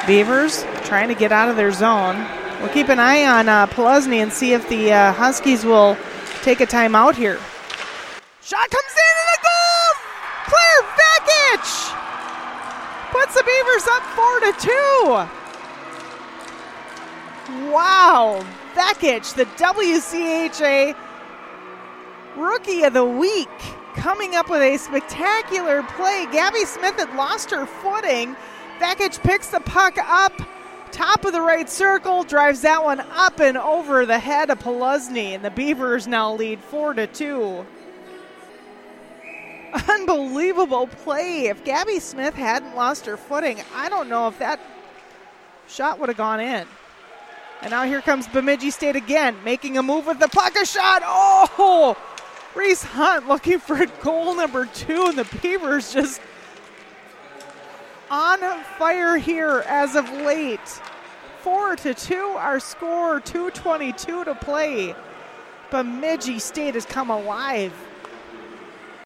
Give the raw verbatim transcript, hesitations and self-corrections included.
Beavers trying to get out of their zone. We'll keep an eye on uh, Polusny and see if the uh, Huskies will take a timeout here. Shot comes in and a goal! Claire Vekic puts the Beavers up four to two. Wow, Vekic, the W C H A Rookie of the Week, coming up with a spectacular play. Gabby Smith had lost her footing. Vekic picks the puck up, top of the right circle, drives that one up and over the head of Polusny, and the Beavers now lead four to two. Unbelievable play. If Gabby Smith hadn't lost her footing, I don't know if that shot would have gone in. And now here comes Bemidji State again, making a move with the puck, a shot. Oh! Reese Hunt looking for goal number two, and the Beavers just on fire here as of late. Four to two, our score, two twenty-two to play. Bemidji State has come alive.